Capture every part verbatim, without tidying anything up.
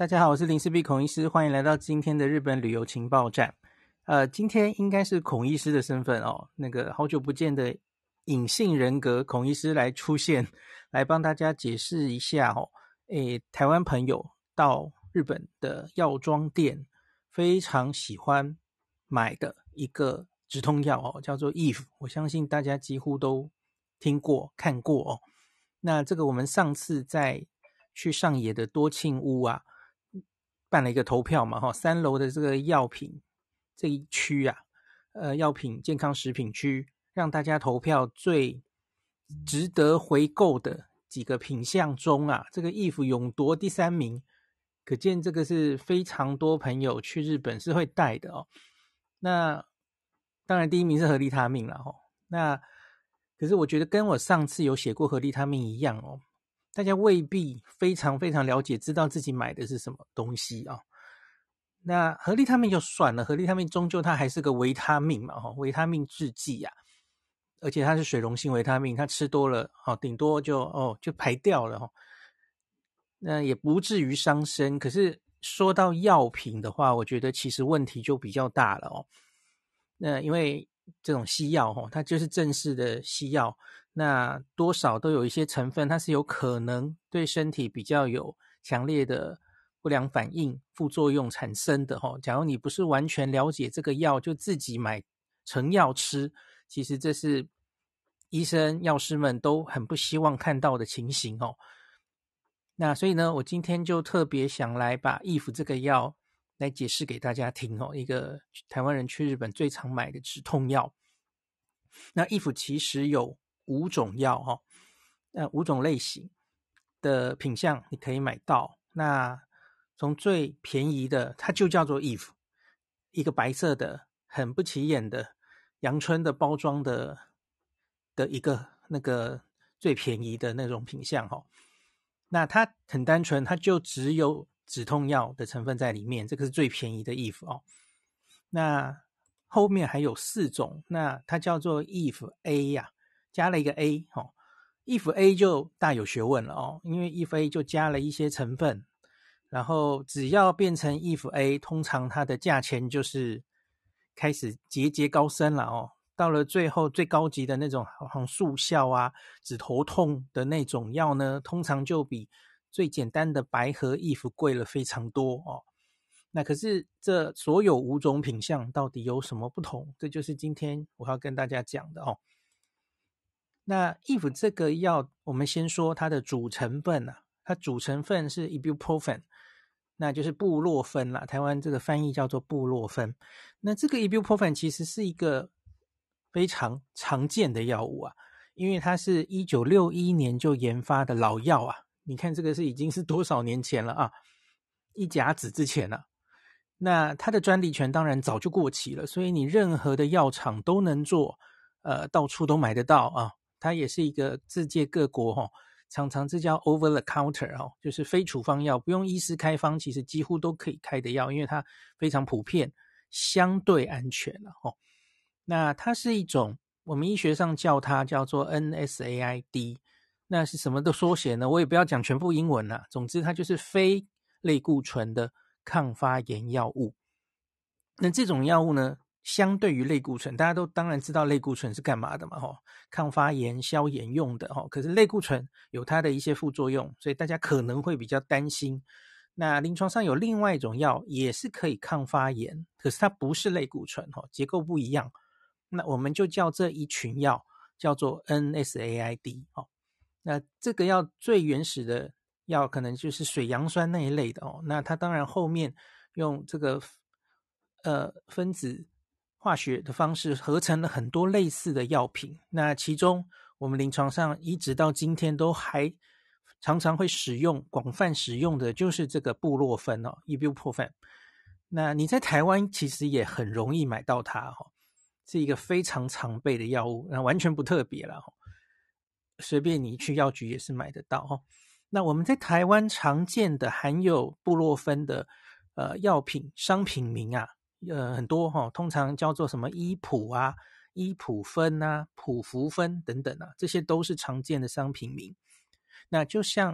大家好，我是林氏璧孔医师，欢迎来到今天的日本旅游情报站。呃，今天应该是孔医师的身份哦，那个好久不见的隐性人格孔医师来出现，来帮大家解释一下哦。诶，台湾朋友到日本的药妆店非常喜欢买的一个止痛药哦，叫做 Eve， 我相信大家几乎都听过看过哦。那这个我们上次在去上野的多庆屋啊办了一个投票嘛，哈，三楼的这个药品这一区啊，呃，药品健康食品区，让大家投票最值得回购的几个品项中啊，这个 Eve 勇夺第三名，可见这个是非常多朋友去日本是会带的哦。那当然第一名是合利他命了哦。那可是我觉得跟我上次有写过合利他命一样哦。大家未必非常非常了解，知道自己买的是什么东西啊、哦？那合利他命就算了，合利他命终究它还是个维他命嘛，哈、哦，维他命制剂啊，而且它是水溶性维他命，它吃多了，哦，顶多就哦就排掉了，哦，那也不至于伤身。可是说到药品的话，我觉得其实问题就比较大了哦。那因为这种西药哦，它就是正式的西药。那多少都有一些成分，它是有可能对身体比较有强烈的不良反应、副作用产生的哈。假如你不是完全了解这个药，就自己买成药吃，其实这是医生、药师们都很不希望看到的情形哦。那所以呢，我今天就特别想来把 Eve 这个药来解释给大家听哦，一个台湾人去日本最常买的止痛药。那 Eve 其实有五种药哈、哦，那五种类型的品项你可以买到。那从最便宜的，它就叫做 Eve， 一个白色的很不起眼的阳春的包装的的一个那个最便宜的那种品项哈、哦。那它很单纯，它就只有止痛药的成分在里面，这个是最便宜的 Eve 哦。那后面还有四种，那它叫做 Eve A 呀、啊，加了一个 A 哦。Eve A 就大有学问了哦，因为 Eve A 就加了一些成分，然后只要变成 Eve A， 通常它的价钱就是开始节节高升了哦。到了最后最高级的那种好像速效啊、止头痛的那种药呢，通常就比最简单的白盒 Eve 贵了非常多哦。那可是这所有五种品项到底有什么不同？这就是今天我要跟大家讲的哦。那 Eve 这个药，我们先说它的主成分啊，它主成分是 ibuprofen， 那就是布洛芬啦，台湾这个翻译叫做布洛芬。那这个 ibuprofen 其实是一个非常常见的药物啊，因为它是一九六一年就研发的老药啊，你看这个是已经是多少年前了啊，一甲子之前了、啊。那它的专利权当然早就过期了，所以你任何的药厂都能做，呃，到处都买得到啊。它也是一个世界各国哈、哦，常常这叫 over the counter 哦，就是非处方药，不用医师开方，其实几乎都可以开的药，因为它非常普遍，相对安全了哦。那它是一种我们医学上叫它叫做 N S A I D， 那是什么的缩写呢？我也不要讲全部英文啦，总之它就是非类固醇的抗发炎药物。那这种药物呢，相对于类固醇，大家都当然知道类固醇是干嘛的嘛，吼，抗发炎、消炎用的，吼。可是类固醇有它的一些副作用，所以大家可能会比较担心。那临床上有另外一种药也是可以抗发炎，可是它不是类固醇，吼，结构不一样。那我们就叫这一群药叫做 N S A I D， 哦。那这个药最原始的药可能就是水杨酸那一类的哦。那它当然后面用这个呃分子化学的方式合成了很多类似的药品。那其中我们临床上一直到今天都还常常会使用、广泛使用的就是这个布洛芬哦 ，ibuprofen。那你在台湾其实也很容易买到它哦，是一个非常常备的药物，那完全不特别了哦。随便你去药局也是买得到哦。那我们在台湾常见的含有布洛芬的呃药品商品名啊，呃很多哈、哦，通常叫做什么依普啊、依普芬啊、普福芬等等啊，这些都是常见的商品名。那就像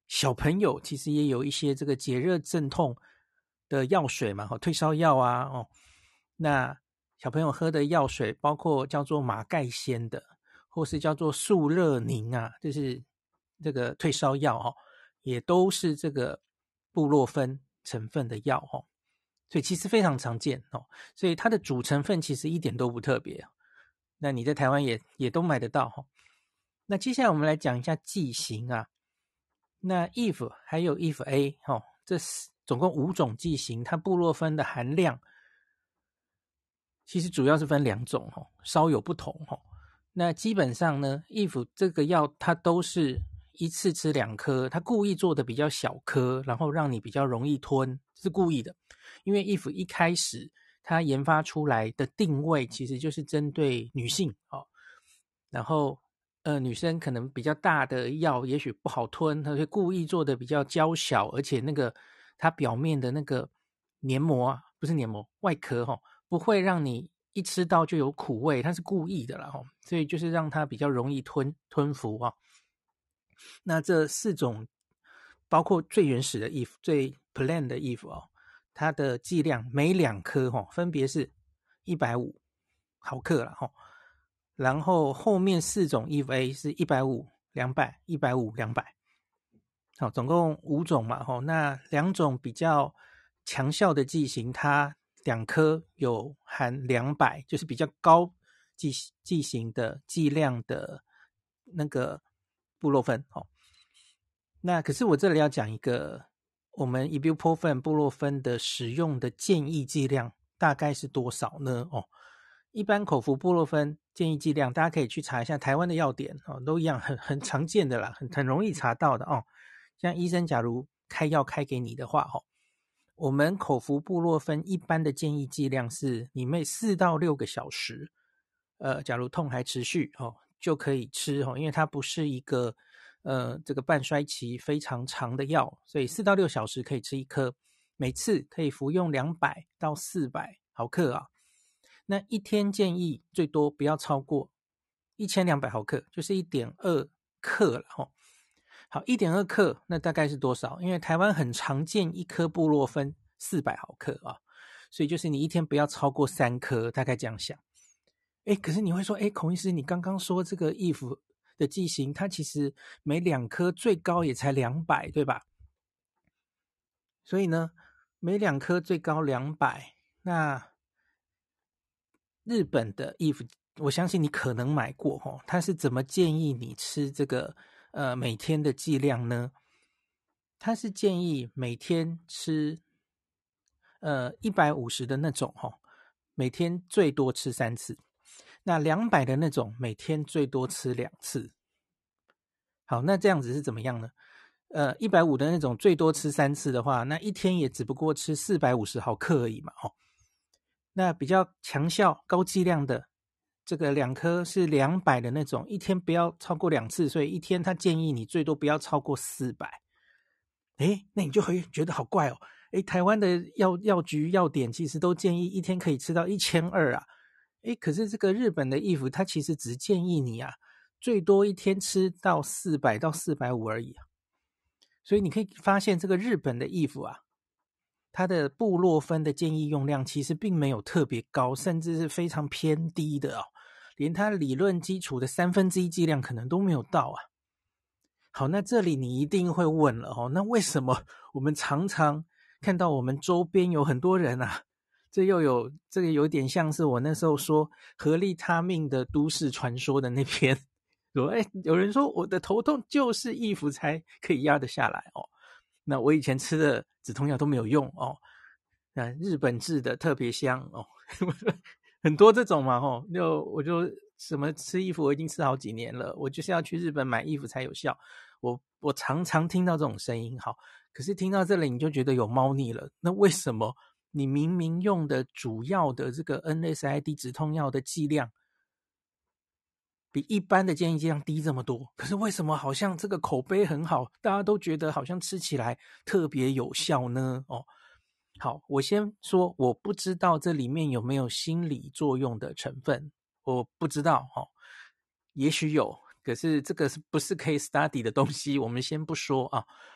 小朋友其实也有一些这个解热镇痛的药水嘛，退烧药啊，哦，那小朋友喝的药水包括叫做马盖先的，或是叫做速热宁啊，就是这个退烧药哦，也都是这个布洛芬成分的药哦，所以其实非常常见哦，所以它的主成分其实一点都不特别，那你在台湾也也都买得到哦。那接下来我们来讲一下剂型啊，那 I F 还有 I F A 哦，这总共五种剂型，它布洛芬的含量其实主要是分两种哦，稍有不同哦。那基本上呢 I F 这个药它都是一次吃两颗，它故意做的比较小颗，然后让你比较容易吞，是故意的。因为 I F 一开始它研发出来的定位其实就是针对女性哦，然后呃女生可能比较大的药也许不好吞，它会故意做的比较娇小，而且那个它表面的那个黏膜啊，不是黏膜，外壳哈、哦，不会让你一吃到就有苦味，它是故意的啦哈、哦，所以就是让它比较容易吞吞服啊。那这四种包括最原始的 I F 最 plain 的 I F 哦，它的剂量每两颗哈、哦、分别是一百五十毫克啦哈、哦，然后后面四种 I F A 是一百五十、两百、一百五十、两百，好，总共五种嘛吼，那两种比较强效的剂型，它两颗有含两百，就是比较高剂剂型的剂量的那个布洛芬哦。那可是我这里要讲一个，我们 Ibuprofen 布洛芬的使用的建议剂量大概是多少呢？哦，一般口服布洛芬建议剂量，大家可以去查一下台湾的药典哦，都一样，很很常见的啦，很很容易查到的哦。像医生假如开药开给你的话，哦，我们口服布洛芬一般的建议剂量是你每四到六个小时，呃，假如痛还持续哦，就可以吃哦，因为它不是一个呃这个半衰期非常长的药，所以四到六小时可以吃一颗，每次可以服用两百到四百毫克啊。那一天建议最多不要超过一千两百毫克，就是一点二克了哦。好，一点二克那大概是多少？因为台湾很常见一颗布洛芬四百毫克啊，所以就是你一天不要超过三颗，大概这样想。诶，可是你会说，诶，孔医师，你刚刚说这个 I F 的剂型，它其实每两颗最高也才两百，对吧？所以呢，每两颗最高两百，那日本的 I F， 我相信你可能买过哦，它是怎么建议你吃这个呃每天的剂量呢？它是建议每天吃呃一百五十的那种哦，每天最多吃三次。那两百的那种每天最多吃两次。好，那这样子是怎么样呢？呃，一百五的那种最多吃三次的话，那一天也只不过吃四百五十毫克而已嘛，哦。那比较强效、高剂量的，这个两颗是两百的那种，一天不要超过两次，所以一天他建议你最多不要超过四百。诶，那你就会觉得好怪哦。诶，台湾的药药局药典其实都建议一天可以吃到一千二啊。诶，可是这个日本的 I F 它其实只建议你啊，最多一天吃到四百到四百五而已啊。所以你可以发现这个日本的 I F 啊，它的布洛芬的建议用量其实并没有特别高，甚至是非常偏低的哦，连它理论基础的三分之一剂量可能都没有到啊。好，那这里你一定会问了哦，那为什么我们常常看到我们周边有很多人啊，这又有这个有点像是我那时候说合利他命的都市传说的那篇，说哎，有人说我的头痛就是I F才可以压得下来哦，那我以前吃的止痛药都没有用哦，那日本制的特别香哦，很多这种嘛哦，就我就什么吃I F我已经吃好几年了，我就是要去日本买I F才有效。我我常常听到这种声音，好，可是听到这里你就觉得有猫腻了。那为什么你明明用的主要的这个 N S A I D 止痛药的剂量比一般的建议剂量低这么多，可是为什么好像这个口碑很好，大家都觉得好像吃起来特别有效呢？哦，好，我先说我不知道这里面有没有心理作用的成分，我不知道哦，也许有。可是这个是不是 case study 的东西，我们先不说啊。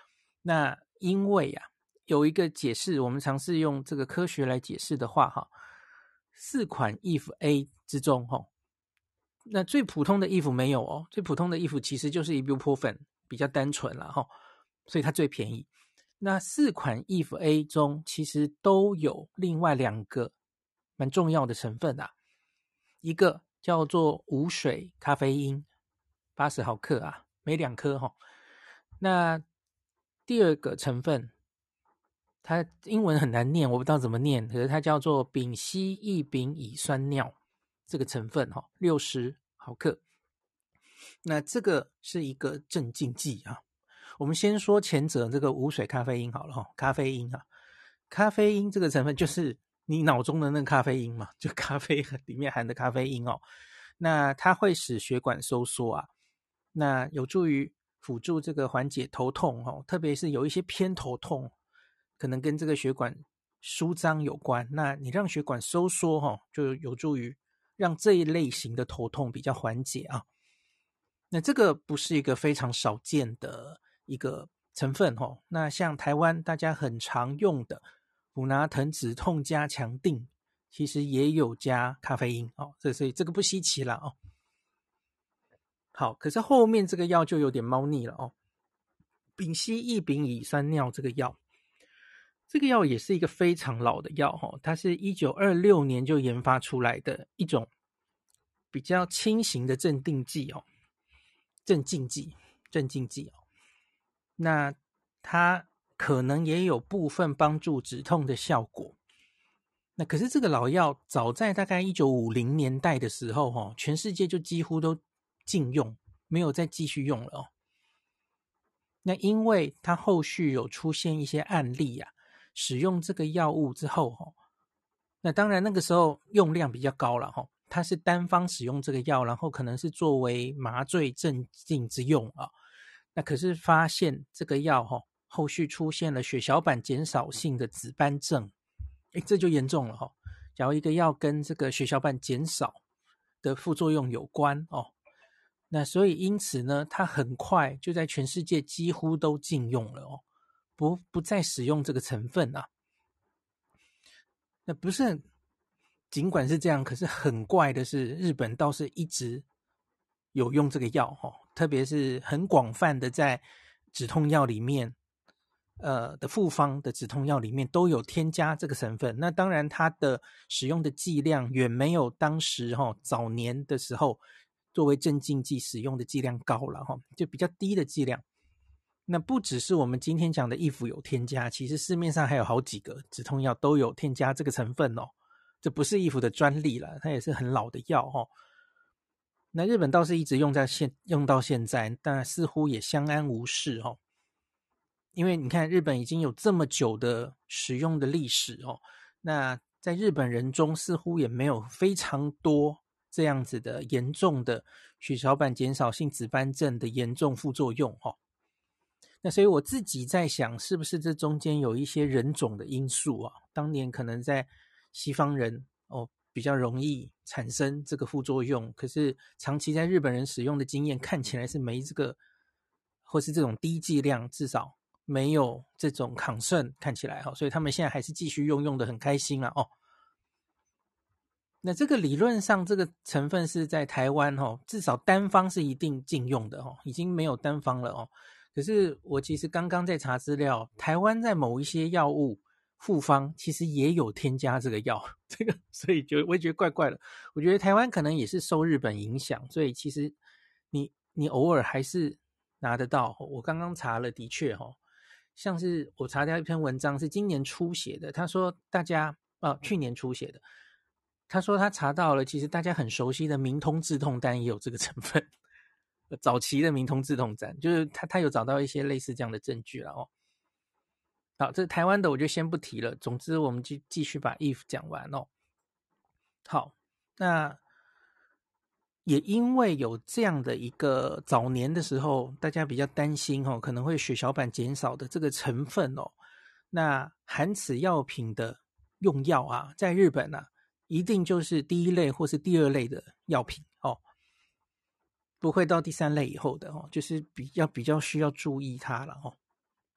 那因为啊，有一个解释，我们尝试用这个科学来解释的话，哈，四款 if A 之中，哈，那最普通的 if 没有哦，最普通的 if 其实就是 ibuprofen 比较单纯啦，哈，所以它最便宜。那四款 if A 中其实都有另外两个蛮重要的成分啊，一个叫做无水咖啡因，八十毫克啊，每两颗哈、哦。那第二个成分，它英文很难念，我不知道怎么念，可是它叫做丙烯异丙乙酸尿这个成分哈、哦，六十毫克。那这个是一个镇静剂啊。我们先说前者这个无水咖啡因好了哈、哦，咖啡因啊，咖啡因这个成分就是你脑中的那个咖啡因嘛，就咖啡里面含的咖啡因哦。那它会使血管收缩啊，那有助于辅助这个缓解头痛哦，特别是有一些偏头痛，可能跟这个血管舒张有关。那你让血管收缩哈、哦，就有助于让这一类型的头痛比较缓解啊。那这个不是一个非常少见的一个成分哦。那像台湾大家很常用的普拿疼止痛加强定，其实也有加咖啡因哦，这所以这个不稀奇了哦。好，可是后面这个药就有点猫腻了哦。丙烯异丙乙酸尿这个药，这个药也是一个非常老的药哦，它是一九二六年就研发出来的一种比较轻型的镇定剂哦，镇静剂，镇静剂哦。那它可能也有部分帮助止痛的效果。那可是这个老药早在大概一九五零年代的时候哦，全世界就几乎都禁用，没有再继续用了哦。那因为它后续有出现一些案例啊，使用这个药物之后哦，那当然那个时候用量比较高了哈、哦，它是单方使用这个药，然后可能是作为麻醉镇静之用啊。那可是发现这个药哈、哦，后续出现了血小板减少性的紫斑症，诶，这就严重了哈、哦。假如一个药跟这个血小板减少的副作用有关哦，那所以因此呢，它很快就在全世界几乎都禁用了哦，不不再使用这个成分啊。那不是，尽管是这样，可是很怪的是，日本倒是一直有用这个药哦，特别是很广泛的在止痛药里面，呃的复方的止痛药里面都有添加这个成分。那当然，它的使用的剂量远没有当时哈、哦、早年的时候作为镇静剂使用的剂量高了哈、哦，就比较低的剂量。那不只是我们今天讲的易服有添加，其实市面上还有好几个止痛药都有添加这个成分哦。这不是易服的专利了，它也是很老的药哦。那日本倒是一直用在现用到现在，但似乎也相安无事哦。因为你看日本已经有这么久的使用的历史哦，那在日本人中似乎也没有非常多这样子的严重的血小板减少性紫斑症的严重副作用哦。那所以我自己在想，是不是这中间有一些人种的因素啊？当年可能在西方人哦比较容易产生这个副作用，可是长期在日本人使用的经验看起来是没这个，或是这种低剂量，至少没有这种抗胜看起来哈、哦，所以他们现在还是继续用，用的很开心了哦。那这个理论上，这个成分是在台湾哦，至少单方是一定禁用的哦，已经没有单方了哦。可是我其实刚刚在查资料，台湾在某一些药物复方其实也有添加这个药，这个所以就我也觉得怪怪的。我觉得台湾可能也是受日本影响，所以其实你你偶尔还是拿得到。我刚刚查了，的确哦，像是我查到一篇文章是今年初写的，他说大家啊去年初写的，他说他查到了，其实大家很熟悉的明通止痛丹也有这个成分。早期的明通止痛丹，就是他他有找到一些类似这样的证据了哦。好，这台湾的我就先不提了。总之，我们就继续把 if 讲完哦。好，那也因为有这样的一个早年的时候，大家比较担心哦，可能会血小板减少的这个成分哦。那含此药品的用药啊，在日本啊，一定就是第一类或是第二类的药品哦。不会到第三类以后的哦，就是比较比较需要注意它了哦。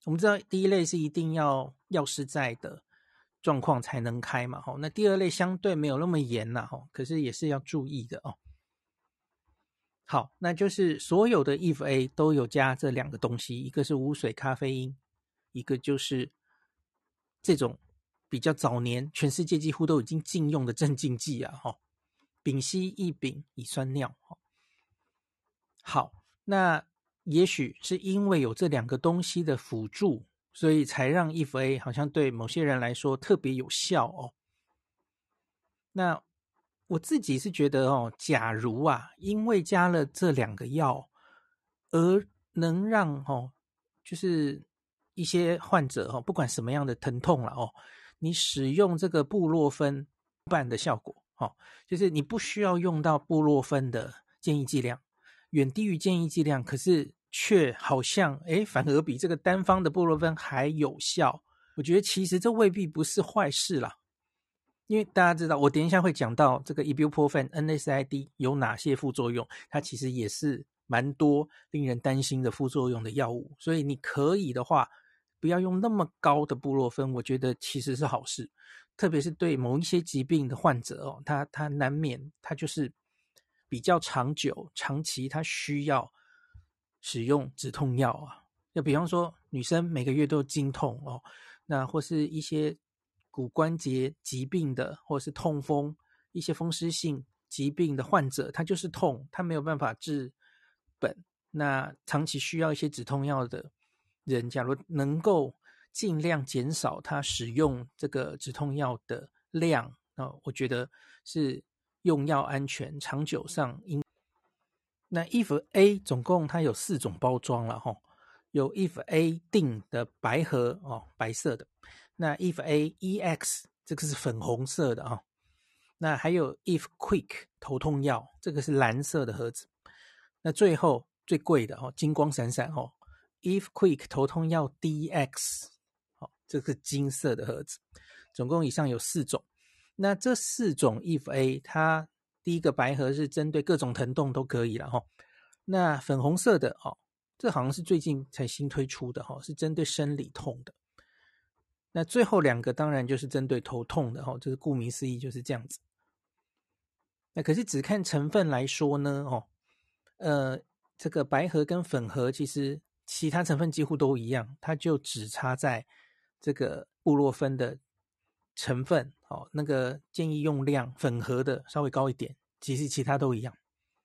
我们知道第一类是一定要药师在的状况才能开嘛，那第二类相对没有那么严啦，可是也是要注意的哦。好，那就是所有的 E F A 都有加这两个东西，一个是无水咖啡因，一个就是这种比较早年全世界几乎都已经禁用的镇静剂啊，哈，丙烯异丙乙酸尿。好，那也许是因为有这两个东西的辅助，所以才让 E F A 好像对某些人来说特别有效哦。那我自己是觉得哦，假如啊，因为加了这两个药，而能让哦，就是一些患者哦，不管什么样的疼痛了哦，你使用这个布洛芬半的效果哦，就是你不需要用到布洛芬的建议剂量，远低于建议剂量，可是却好像诶反而比这个单方的布洛芬还有效。我觉得其实这未必不是坏事啦。因为大家知道，我等一下会讲到这个 Ibuprofen N S A I D 有哪些副作用，它其实也是蛮多令人担心的副作用的药物，所以你可以的话，不要用那么高的布洛芬，我觉得其实是好事，特别是对某一些疾病的患者哦，他他难免他就是比较长久、长期，他需要使用止痛药啊，就比方说女生每个月都有经痛哦，那或是一些骨关节疾病的，或是痛风，一些风湿性疾病的患者，他就是痛，他没有办法治本，那长期需要一些止痛药的人，假如能够尽量减少他使用这个止痛药的量，那我觉得是用药安全，长久上应。那 E F A 总共它有四种包装了哈，有 E F A 定的白盒哦，白色的。那 E F A E X 这个是粉红色的啊、哦，那还有 E F Quick 头痛药，这个是蓝色的盒子。那最后最贵的哦，金光闪闪哦 ，E F Quick 头痛药 D X 哦，这个是金色的盒子。总共以上有四种。那这四种 E F A 它第一个白盒是针对各种疼痛都可以了哈、哦。那粉红色的哦，这好像是最近才新推出的哈、哦，是针对生理痛的。那最后两个当然就是针对头痛的哈，就是顾名思义就是这样子。那可是只看成分来说呢，哦，呃，这个白盒跟粉盒其实其他成分几乎都一样，它就只差在这个布洛芬的成分，哦，那个建议用量粉盒的稍微高一点，其实其他都一样。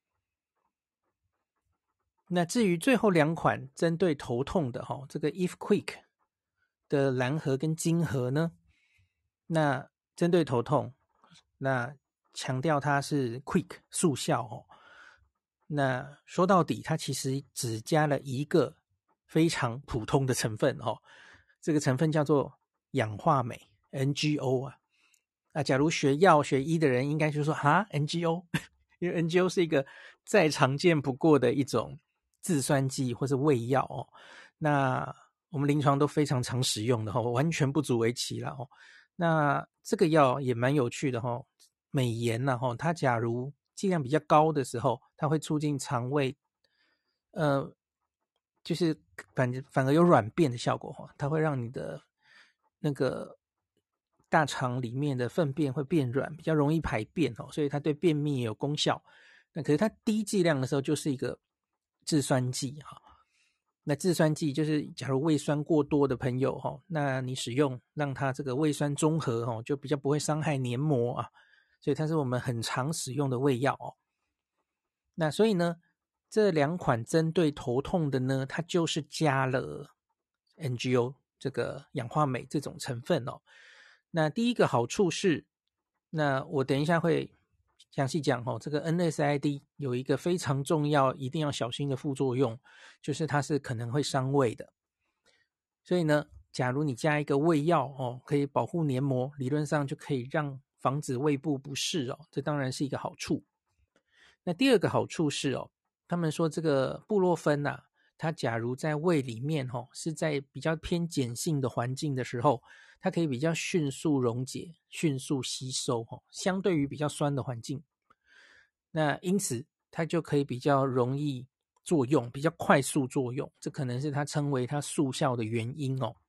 那至于最后两款针对头痛的哈，这个 E F Quick 的蓝盒跟金盒呢，那针对头痛，那强调它是 quick 速效哦。那说到底，它其实只加了一个非常普通的成分哦，这个成分叫做氧化镁 N G O 啊。啊，假如学药学医的人应该就说哈 N G O， 因为 N G O 是一个再常见不过的一种制酸剂或是胃药哦。那我们临床都非常常使用的哦，完全不足为奇了哦。那这个药也蛮有趣的哈、哦，镁盐呢、啊、哈，它假如剂量比较高的时候，它会促进肠胃，呃，就是反反而有软便的效果哈、哦，它会让你的那个大肠里面的粪便会变软，比较容易排便哦，所以它对便秘也有功效。那可是它低剂量的时候就是一个制酸剂哈、哦。那制酸剂就是假如胃酸过多的朋友哈，那你使用让它这个胃酸中和哈，就比较不会伤害黏膜啊，所以它是我们很常使用的胃药哦。那所以呢，这两款针对头痛的呢，它就是加了 N G O 这个氧化镁这种成分哦。那第一个好处是，那我等一下会详细讲哦，这个 N S A I D 有一个非常重要、一定要小心的副作用，就是它是可能会伤胃的。所以呢，假如你加一个胃药哦，可以保护黏膜，理论上就可以让防止胃部不适哦，这当然是一个好处。那第二个好处是哦，他们说这个布洛芬呐、啊，它假如在胃里面哦，是在比较偏碱性的环境的时候，它可以比较迅速溶解、迅速吸收哦，相对于比较酸的环境。那因此它就可以比较容易作用，比较快速作用，这可能是它称为它速效的原因哦。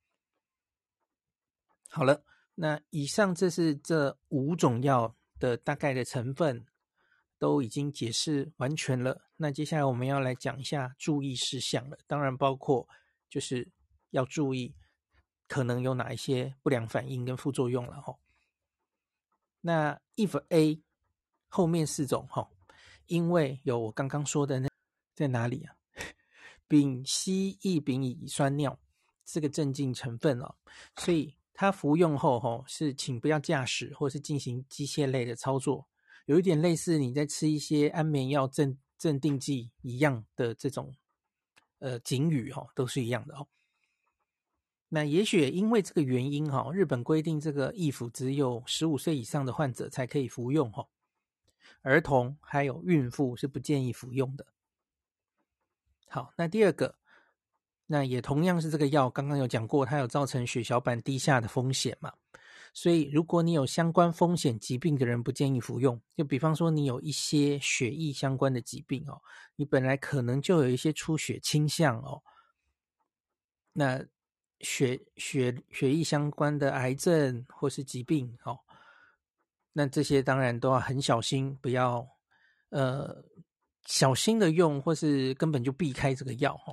好了，那以上这是这五种药的大概的成分都已经解释完全了。那接下来我们要来讲一下注意事项了，当然包括就是要注意可能有哪一些不良反应跟副作用了齁。那 I F A 后面四种齁，因为有我刚刚说的那在哪里啊？丙烯异丙乙酸尿这个镇静成分哦，所以它服用后吼是请不要驾驶或是进行机械类的操作，有一点类似你在吃一些安眠药镇镇定剂一样的这种呃警语哦，都是一样的哦。那也许因为这个原因哈，日本规定这个易服只有十五岁以上的患者才可以服用哈，儿童还有孕妇是不建议服用的。好，那第二个，那也同样是这个药，刚刚有讲过，它有造成血小板低下的风险嘛，所以如果你有相关风险疾病的人不建议服用，就比方说你有一些血液相关的疾病哦，你本来可能就有一些出血倾向哦，那血血血液相关的癌症或是疾病哦，那这些当然都要很小心，不要呃小心的用，或是根本就避开这个药哦。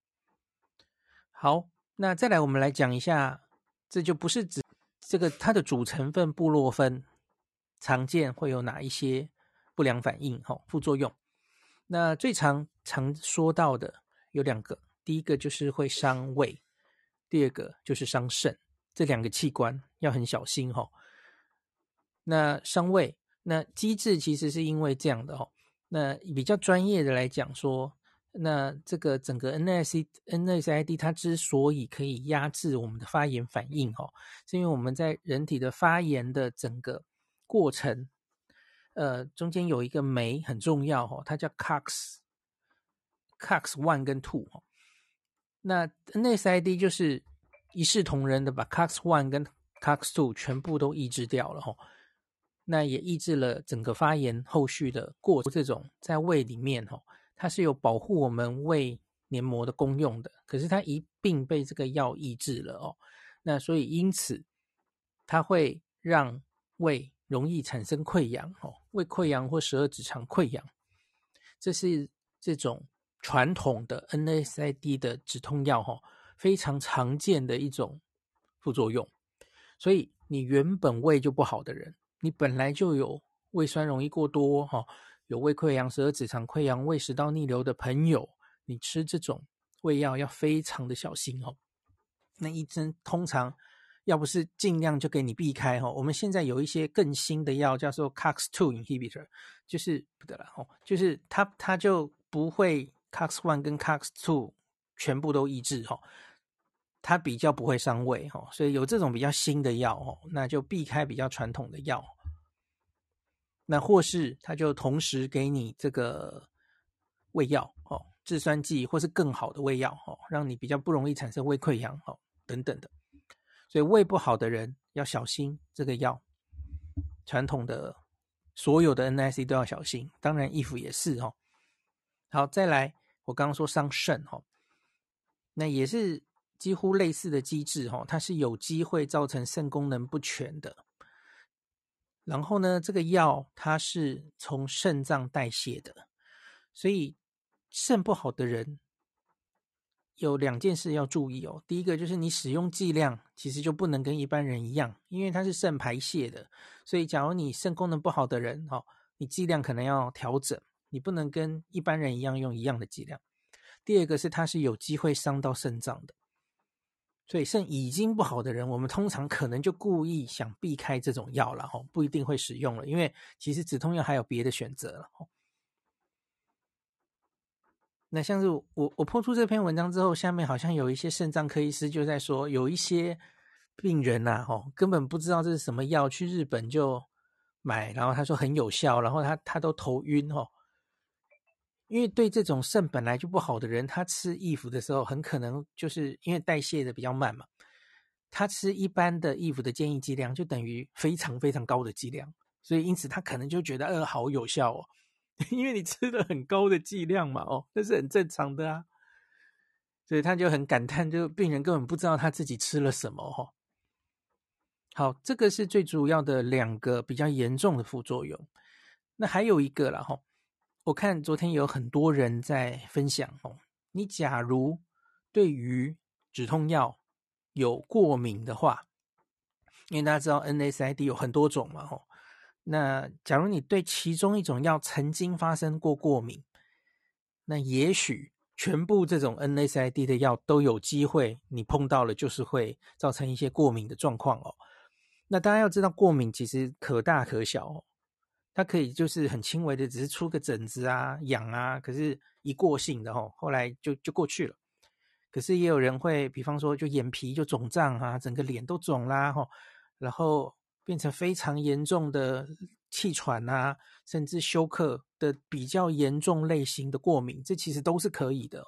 好，那再来我们来讲一下，这就不是指这个它的主成分布洛芬常见会有哪一些不良反应哦，副作用。那最常常说到的有两个，第一个就是会伤胃，第二个就是伤肾，这两个器官要很小心哦。那伤胃，那机制其实是因为这样的哦。那比较专业的来讲说，那这个整个 N S A I D 它之所以可以压制我们的发炎反应哦，是因为我们在人体的发炎的整个过程，呃，中间有一个酶很重要哦，它叫 C O X C O X 一 跟二哦。那 N S A I D 就是一视同仁的把 C O X 一 跟 C O X 二全部都抑制掉了哦。那也抑制了整个发炎后续的过程，这种在胃里面哦，它是有保护我们胃黏膜的功用的，可是它一并被这个药抑制了哦，那所以因此它会让胃容易产生溃疡哦，胃溃疡或十二指肠溃疡，这是这种传统的 N S A I D 的止痛药哦，非常常见的一种副作用。所以你原本胃就不好的人，你本来就有胃酸容易过多哈，有胃溃疡、十二指肠溃疡、胃食道逆流的朋友，你吃这种胃药要非常的小心哦。那医生通常要不是尽量就给你避开哦。我们现在有一些更新的药叫做 C O X 二 inhibitor， 就是不得了哦，就是它它就不会 C O X 一 跟 C O X 二全部都抑制哦。它比较不会伤胃哦，所以有这种比较新的药哦，那就避开比较传统的药。那或是它就同时给你这个胃药哦，制酸剂或是更好的胃药哦，让你比较不容易产生胃溃疡哦等等的。所以胃不好的人要小心这个药，传统的所有的 N S A I D 都要小心，当然 I F 也是哦。好，再来，我刚刚说伤肾哦，那也是几乎类似的机制哦，它是有机会造成肾功能不全的。然后呢，这个药它是从肾脏代谢的，所以肾不好的人有两件事要注意哦。第一个就是你使用剂量其实就不能跟一般人一样，因为它是肾排泄的，所以假如你肾功能不好的人哦，你剂量可能要调整，你不能跟一般人一样用一样的剂量。第二个是它是有机会伤到肾脏的，所以肾已经不好的人，我们通常可能就故意想避开这种药了哦，不一定会使用了，因为其实止痛药还有别的选择了哦。那像是我我播出这篇文章之后，下面好像有一些肾脏科医师就在说，有一些病人呐、啊，哦，根本不知道这是什么药，去日本就买，然后他说很有效，然后他他都头晕哦。因为对这种肾本来就不好的人，他吃易服的时候，很可能就是因为代谢的比较慢嘛，他吃一般的易服的建议剂量就等于非常非常高的剂量，所以因此他可能就觉得呃好有效哦， 因为你吃了很高的剂量嘛，哦，那是很正常的啊。所以他就很感叹，就病人根本不知道他自己吃了什么哦。好，这个是最主要的两个比较严重的副作用。那还有一个啦哈，我看昨天有很多人在分享哦，你假如对于止痛药有过敏的话，因为大家知道 N S A I D 有很多种嘛吼，那假如你对其中一种药曾经发生过过敏，那也许全部这种 N S A I D 的药都有机会，你碰到了就是会造成一些过敏的状况哦。那大家要知道，过敏其实可大可小哦，它可以就是很轻微的，只是出个疹子啊、痒啊，可是一过性的哦，后来就就过去了。可是也有人会，比方说就眼皮就肿胀啊，整个脸都肿啦哈，然后变成非常严重的气喘啊，甚至休克的比较严重类型的过敏，这其实都是可以的哦。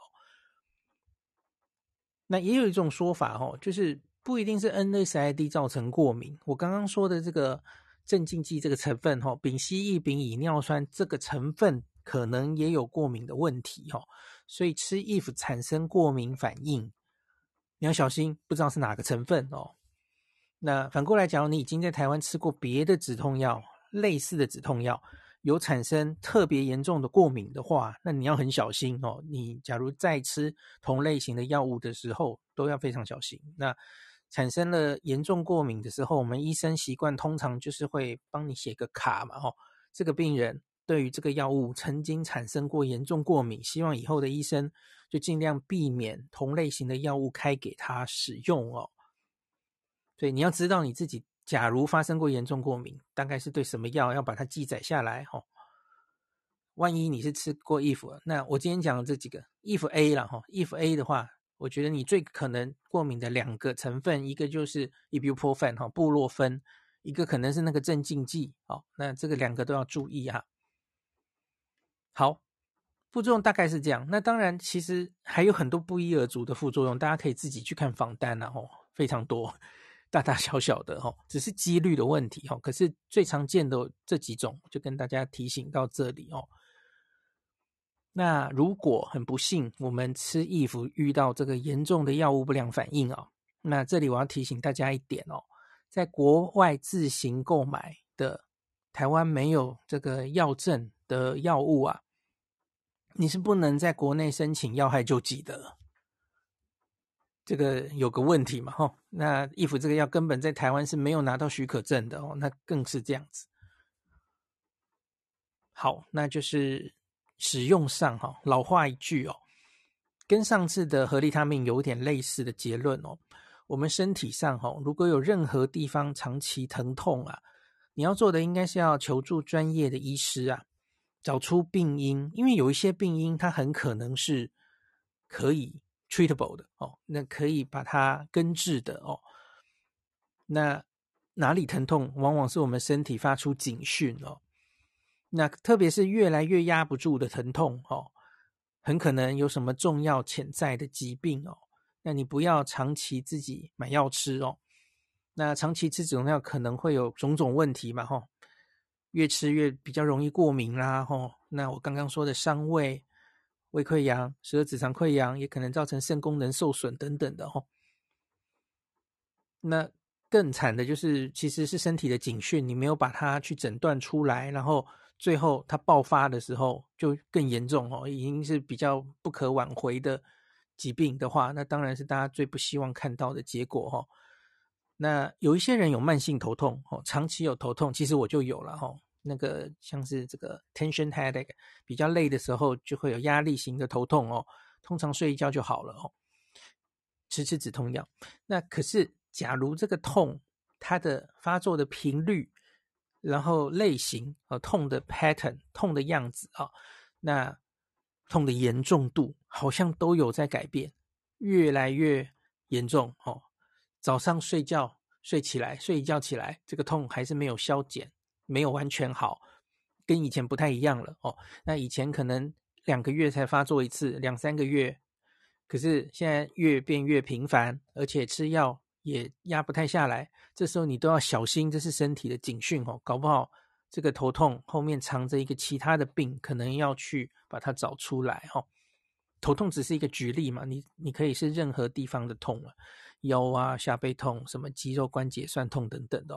那也有一种说法哦，就是不一定是 N S A I D 造成过敏，我刚刚说的这个镇静剂这个成分哈，丙烯异丙乙尿酸这个成分可能也有过敏的问题哈，所以吃 I F 产生过敏反应，你要小心，不知道是哪个成分哦。那反过来讲，你已经在台湾吃过别的止痛药，类似的止痛药，有产生特别严重的过敏的话，那你要很小心哦。你假如再吃同类型的药物的时候，都要非常小心。那产生了严重过敏的时候，我们医生习惯通常就是会帮你写个卡嘛，哦，这个病人对于这个药物曾经产生过严重过敏，希望以后的医生就尽量避免同类型的药物开给他使用哦。所以你要知道你自己假如发生过严重过敏，大概是对什么药，要把它记载下来哦。万一你是吃过 I F， 那我今天讲的这几个 I F A 啦哈 ，I F A 的话，我觉得你最可能过敏的两个成分，一个就是 Ibuprofen 哈，布洛芬，一个可能是那个镇静剂哦。那这个两个都要注意哈。好，副作用大概是这样。那当然，其实还有很多不一而足的副作用，大家可以自己去看访单啊，哦，非常多。大大小小的哈，只是几率的问题哈。可是最常见的这几种，就跟大家提醒到这里哦。那如果很不幸，我们吃 I F 遇到这个严重的药物不良反应哦，那这里我要提醒大家一点哦，在国外自行购买的台湾没有这个药证的药物啊，你是不能在国内申请药害救济的。这个有个问题嘛，吼，那 I F 这个药根本在台湾是没有拿到许可证的哦，那更是这样子。好，那就是使用上哈，老话一句哦，跟上次的合利他命有点类似的结论哦。我们身体上哈，如果有任何地方长期疼痛啊，你要做的应该是要求助专业的医师啊，找出病因，因为有一些病因它很可能是可以 treatable 的哦，那可以把它根治的哦。那哪里疼痛，往往是我们身体发出警讯哦。那特别是越来越压不住的疼痛哦，很可能有什么重要潜在的疾病哦。那你不要长期自己买药吃哦。那长期吃止痛药可能会有种种问题嘛，吼，越吃越比较容易过敏啦，吼。那我刚刚说的伤胃、胃溃疡、十二指肠溃疡，也可能造成肾功能受损等等的，吼。那更惨的就是，其实是身体的警讯，你没有把它去诊断出来，然后最后它爆发的时候就更严重哦，已经是比较不可挽回的疾病的话，那当然是大家最不希望看到的结果哈。那有一些人有慢性头痛哦，长期有头痛，其实我就有了哈。那个像是这个 tension headache， 比较累的时候就会有压力型的头痛哦，通常睡一觉就好了哦，吃吃止痛药。那可是假如这个痛它的发作的频率，然后类型啊，痛的 pattern， 痛的样子啊，那痛的严重度好像都有在改变，越来越严重哦。早上睡觉睡起来，睡一觉起来，这个痛还是没有消减，没有完全好，跟以前不太一样了哦。那以前可能两个月才发作一次，两三个月，可是现在越变越频繁，而且吃药也压不太下来，这时候你都要小心，这是身体的警讯哦，搞不好这个头痛后面藏着一个其他的病，可能要去把它找出来哦。头痛只是一个举例嘛，你你可以是任何地方的痛啊，腰啊、下背痛、什么肌肉关节酸痛等等的哦，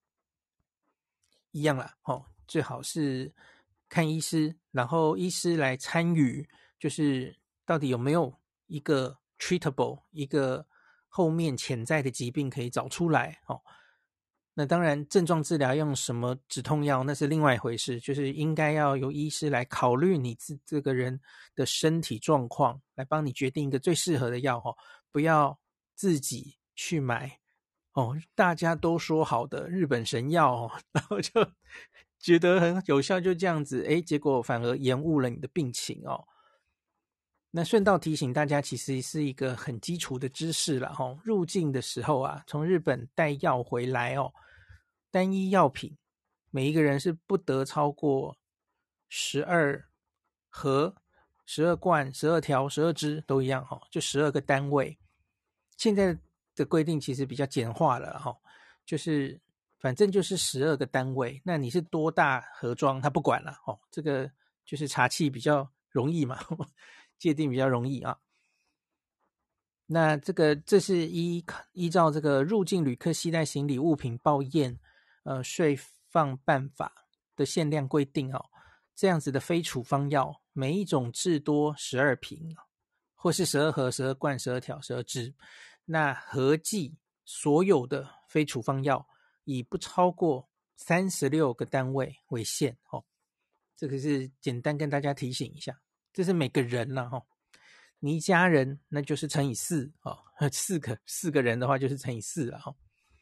一样啦哦，最好是看医师，然后医师来参与，就是到底有没有一个 treatable 一个后面潜在的疾病可以找出来哦。那当然，症状治疗用什么止痛药那是另外一回事，就是应该要由医师来考虑你自这个人的身体状况，来帮你决定一个最适合的药哦，不要自己去买哦。大家都说好的日本神药哦，然后就觉得很有效，就这样子，诶，结果反而延误了你的病情哦。那顺道提醒大家，其实是一个很基础的知识了哈。入境的时候啊，从日本带药回来哦，单一药品每一个人是不得超过十二盒、十二罐、十二条、十二支都一样哈，就十二个单位。现在的规定其实比较简化了哈，就是反正就是十二个单位。那你是多大盒装，他不管了哦。这个就是查气比较容易嘛。界定比较容易啊。那这个这是依依照这个入境旅客携带行李物品报验呃税放办法的限量规定哦，这样子的非处方药每一种至多十二瓶，或是十二盒、十二罐、十二条、十二支。那合计所有的非处方药以不超过三十六个单位为限哦。这个是简单跟大家提醒一下。这是每个人啦哈，你一家人那就是乘以四哦，四个四个人的话就是乘以四了哈。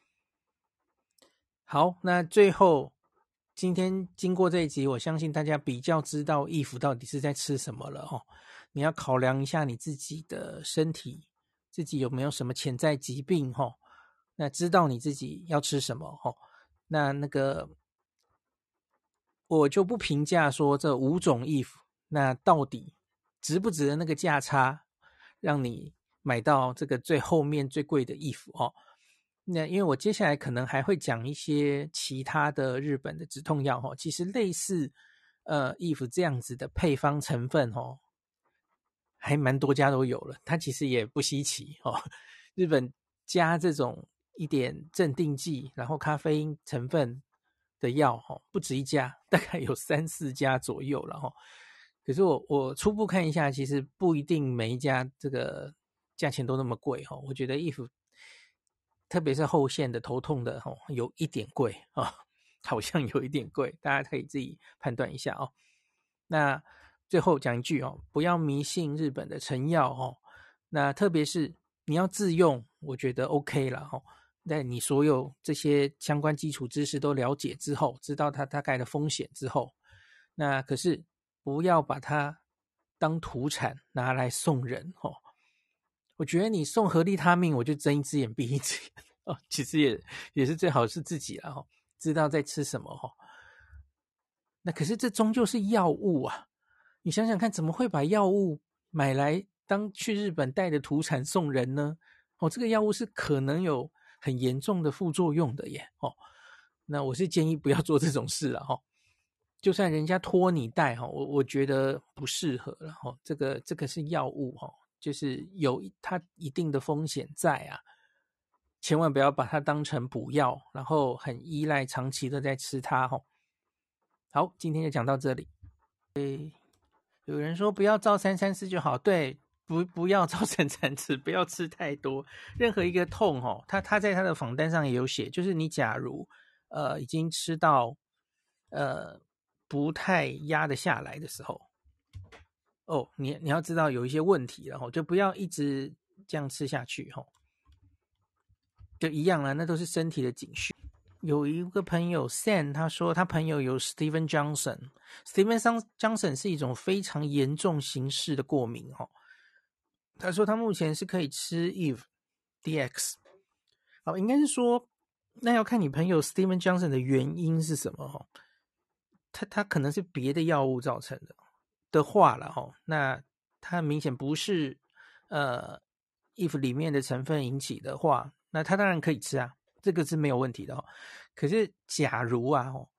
好，那最后今天经过这一集，我相信大家比较知道义父到底是在吃什么了哦。你要考量一下你自己的身体，自己有没有什么潜在疾病哈、哦？那知道你自己要吃什么哈、哦？那那个我就不评价说这五种义父。那到底值不值得那个价差，让你买到这个最后面最贵的衣服哦？那因为我接下来可能还会讲一些其他的日本的止痛药哦，其实类似呃衣服这样子的配方成分哦，还蛮多家都有了，它其实也不稀奇哦。日本加这种一点镇定剂，然后咖啡因成分的药哦，不止一家，大概有三四家左右了哈、哦。可是我我初步看一下，其实不一定每一家这个价钱都那么贵哈、哦。我觉得衣服，特别是后线的头痛的哦，有一点贵啊、哦，好像有一点贵，大家可以自己判断一下哦。那最后讲一句哦，不要迷信日本的成药哦。那特别是你要自用，我觉得 OK 了哦。在你所有这些相关基础知识都了解之后，知道它大概的风险之后，那可是不要把它当土产拿来送人哦。我觉得你送合利他命，我就睁一只眼闭一只眼哦。其实也也是最好是自己啦哦，知道在吃什么哦。那可是这终究是药物啊，你想想看，怎么会把药物买来当去日本带的土产送人呢？哦，这个药物是可能有很严重的副作用的耶。哦，那我是建议不要做这种事了哈、哦。就算人家托你带哈，我我觉得不适合了哈。这个这个是药物哈，就是有它一定的风险在啊，千万不要把它当成补药，然后很依赖长期的在吃它哈。好，今天就讲到这里。有人说不要照三餐吃就好，对，不不要照三餐吃，不要吃太多。任何一个痛哦，他他在他的访单上也有写，就是你假如呃已经吃到呃不太压得下来的时候，哦，你你要知道有一些问题了，然后就不要一直这样吃下去哈、哦，就一样啦，那都是身体的警讯。有一个朋友 Sam 他说他朋友有 Steven Johnson Steven Johnson 是一种非常严重形式的过敏哦。他说他目前是可以吃 Eve D X 好，应该是说那要看你朋友 Steven Johnson 的原因是什么哦。他他可能是别的药物造成的的话了哦，那他明显不是呃 Eve 里面的成分引起的话，那他当然可以吃啊，这个是没有问题的哦。可是假如啊哦，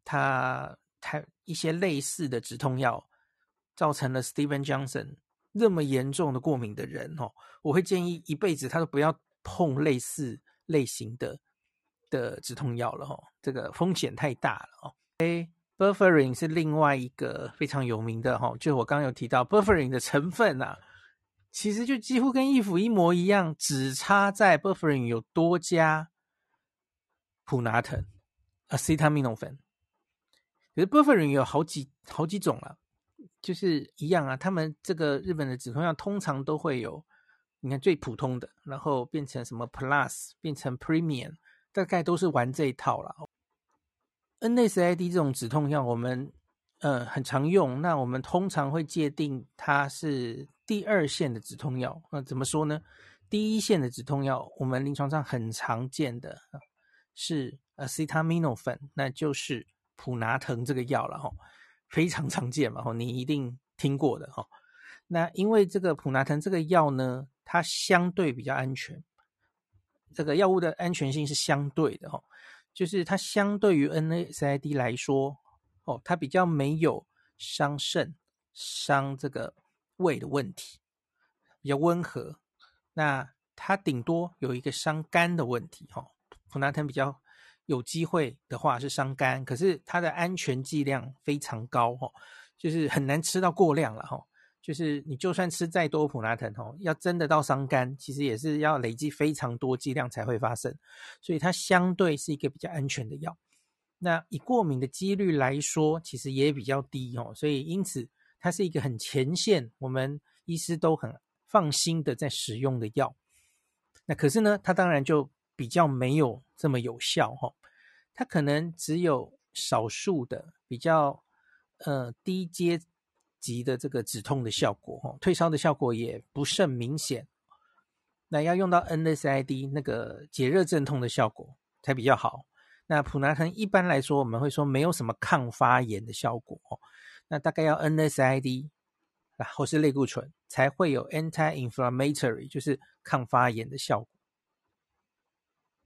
他他一些类似的止痛药造成了 Steven Johnson 那么严重的过敏的人哦，我会建议一辈子他都不要碰类似类型的的止痛药了哦，这个风险太大了哦。Bufferin 是另外一个非常有名的哈，就我刚刚有提到 Bufferin 的成分啊，其实就几乎跟益福一模一样，只差在 Bufferin 有多加普拿疼 acetaminophen。可是 Bufferin 有好几好几种啊，就是一样啊，他们这个日本的止痛药通常都会有，你看最普通的，然后变成什么 Plus， 变成 Premium， 大概都是玩这一套啦。N S A I D 这种止痛药我们呃很常用，那我们通常会界定它是第二线的止痛药。那怎么说呢？第一线的止痛药我们临床上很常见的是 acetaminophen， 那就是普拿疼这个药了齁，非常常见嘛齁，你一定听过的齁。那因为这个普拿疼这个药呢，它相对比较安全，这个药物的安全性是相对的齁。就是它相对于 N S A I D 来说，哦，它比较没有伤肾、伤这个胃的问题，比较温和。那它顶多有一个伤肝的问题，哈、哦，普拿疼比较有机会的话是伤肝，可是它的安全剂量非常高，哈、哦，就是很难吃到过量了，哈、哦。就是你就算吃再多普拿疼哦，要真的到伤肝，其实也是要累积非常多剂量才会发生，所以它相对是一个比较安全的药。那以过敏的几率来说，其实也比较低哦，所以因此它是一个很前线，我们医师都很放心的在使用的药。那可是呢，它当然就比较没有这么有效哦，它可能只有少数的比较呃低阶级的这个止痛的效果、哦、退烧的效果也不甚明显，那要用到 N S A I D 那个解热镇痛的效果才比较好。那普拿疼一般来说我们会说没有什么抗发炎的效果、哦、那大概要 N S A I D 或是类固醇才会有 anti-inflammatory 就是抗发炎的效果。